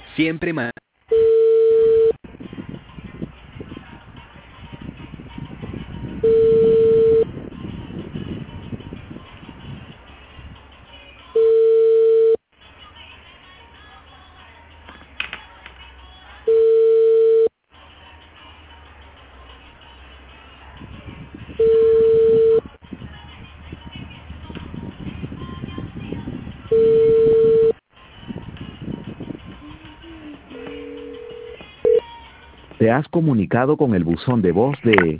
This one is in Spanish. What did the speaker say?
Siempre más. Te has comunicado con el buzón de voz de